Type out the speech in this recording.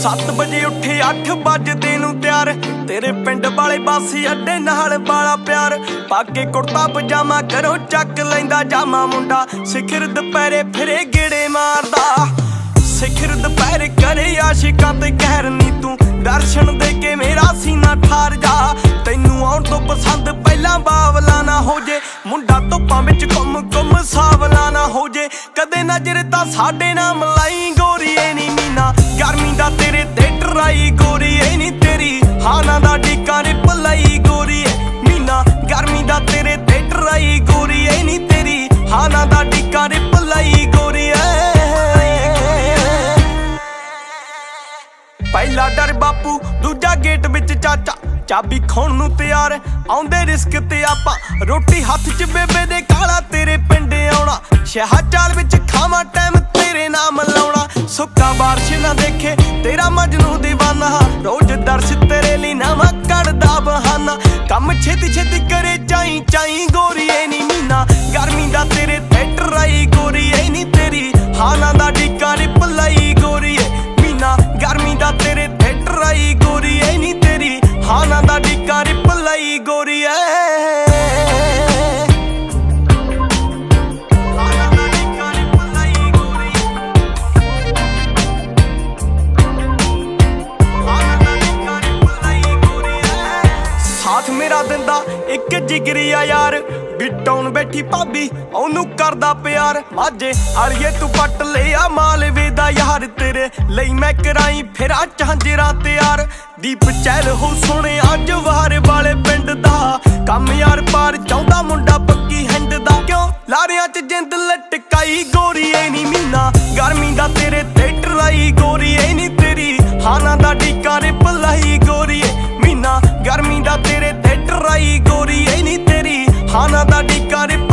7 ਵਜੇ ਉੱਠੇ 8 ਵਜਦੇ ਨੂੰ ਤਿਆਰ, ਤੇਰੇ ਪਿੰਡ ਵਾਲੇ ਬਾਸੀ ਅੱਡੇ ਨਾਲ ਬਾਲਾ ਪਿਆਰ। ਪਾਕੇ ਕੁੜਤਾ ਪਜਾਮਾ ਕਰੋ ਚੱਕ ਲੈਂਦਾ ਜਾਮਾ ਮੁੰਡਾ, ਸਿਖਰ ਦੁਪਹਿਰੇ ਫਿਰੇ ਗੇੜੇ ਮਾਰਦਾ। ਸਿਖਰ ਦੁਪਹਿਰੇ ਕਰੇ ਆਸ਼ਿਕਾਂ ਤੇ ਕਹਿਰ ਨੀ ਤੂੰ, ਦਰਸ਼ਨ ਦੇ ਕੇ ਮੇਰਾ ਸੀਨਾ ਠਾਰ ਜਾ। ਤੈਨੂੰ ਆਉਣ ਤੋਂ ਪਸੰਦ ਪਹਿਲਾਂ ਬਾਵਲਾ ਨਾ ਹੋ ਜੇ, ਮੁੰਡਾ ਧੁੱਪਾਂ ਵਿੱਚ ਘੁੰਮ ਸਾਵਲਾ ਨਾ ਹੋ ਜੇ। ਕਦੇ ਨਜ਼ਰ ਤਾਂ ਸਾਡੇ ਨਾਲ ਮਲਾਈ ਗੋਰੀਏ ਨੀ ਮੀਨਾ, ਗਰਮੀ ਦਾ ਤੇਰੇ ਤੇ ਟਰਾਈ ਗੋਰੀਏ ਨੀ ਤੇਰੀ ਹਾਨਾ ਦਾ ਡੀਕਾਂ ਨੇ ਭਲਾਈ ਗੋਰੀਏ ਮੀਨਾ। ਗਰਮੀ ਦਾ ਤੇਰੇ ਤੇ ਟਰਾਈ ਗੋਰੀਏ ਨੀ ਤੇਰੀ ਹਾਨਾ ਦਾ ਡੀਕਾਂ ਨੇ ਭਲਾਈ ਗੋਰੀਏ। ਪਹਿਲਾ ਡਰ ਬਾਪੂ, ਦੂਜਾ ਗੇਟ ਵਿੱਚ ਚਾਚਾ, ਚਾਬੀ ਖਾਣ ਨੂੰ ਤਿਆਰ ਆਉਂਦੇ ਰਿਸਕ ਤੇ ਆਪਾਂ। ਰੋਟੀ ਹੱਥ 'ਚ ਬੇਬੇ ਦੇ ਕਾਲਾ ਤੇਰੇ ਪਿੰਡ ਆਉਣਾ, ਸ਼ਹਿਰ ਚਾਲ ਵਿੱਚ ਖਾਵਾਂ ਟਾਈਮ ਤੇਰੇ ਨਾਮ ਲਾਉਣਾ। ਸੁੱਕਾ ਬਾਰਿਸ਼ ਨਾ ਦੇਖੇ ਤੇਰਾ ਮਜਨੂ ਦੀਵਾਨਾ, ਰੋਜ਼ ਦਰਸ ਤੇਰੇ ਲਈ ਨਵਾਂ ਕੱਢਦਾ ਬਹਾਨਾ। ਕੰਮ ਛੇਤੀ ਛੇਤੀ ਕਰੇ ਚਾਈ ਚਾਈ ਗੋਰੀਏ ਨੀ ਮੀਨਾ, ਗਰਮੀ ਦਾ ਤੇਰੇ ਤੇ ਟਰਾਈ ਗੋਰੀਏ ਨੀ ਤੇਰੀ ਹਾਨਾ ਦਾ ਡੀਕਾਂ ਨੇ ਭਲਾਈ ਗੋਰੀਏ ਮੀਨਾ। ਗਰਮੀ ਦਾ ਤੇਰੇ ਤੇ ਟਰਾਈ ਗੋਰੀਏ ਨੀ ਤੇਰੀ ਹਾਨਾ ਦਾ ਡੀਕਾਂ ਨੇ ਭਲਾਈ ਗੋਰੀਏ। ਸਾਥ ਮੇਰਾ ਦਿੰਦਾ ਇੱਕ ਜਿਗਰੀ ਆ ਯਾਰ, ਬਿਟਾਉਣ ਬੈਠੀ ਭਾਬੀ ਉਹਨੂੰ ਕਰਦਾ ਪਿਆਰ। ਮਾਝੇ ਆਲੀਏ ਤੂੰ ਪੱਟ ਲਿਆ ਮਾਲਵੇ ਦਾ ਯਾਰ, ਤੇਰੇ ਲਈ ਮੈਂ ਕਰਾਈ ਫਿਰਾਂ ਝਾਂਜਰਾਂ ਤਿਆਰ। ਦੀਪ ਚਹਿਲ ਹੋ ਸੁਣਿਆ ਜਵਾਰ ਵਾਲੇ ਪਿੰਡ ਦਾ, ਕੰਮ ਯਾਰ ਪਾਰ ਚਾਹੁੰਦਾ ਮੁੰਡਾ ਪੱਕੀ ਹਿੰਡ ਦਾ। ਕਿਉਂ ਲਾਰਿਆਂ 'ਚ ਜਿੰਦ ਲਟਕਾਈ ਗੋਰੀਏ ਨੀ ਮੀਨਾ, ਗਰਮੀ ਦਾ ਤੇਰੇ ਤੇ ਟਰਾਈ ਗੋਰੀਏ ਨੀ ਤੇਰੀ ਹਾਨਾ ਦਾ ਡੀਕਾਂ ਨੇ ਭਲਾਈ ਗੋਰੀਏ ਮੀਨਾ। ਗਰਮੀ ਦਾ ਤੇਰੇ ਤੇ ਟਰਾਈ ਗੋਰੀਏ ਨੀ ਤੇਰੀ ਹਾਨਾ ਦਾ ਡੀਕਾਂ ਨੇ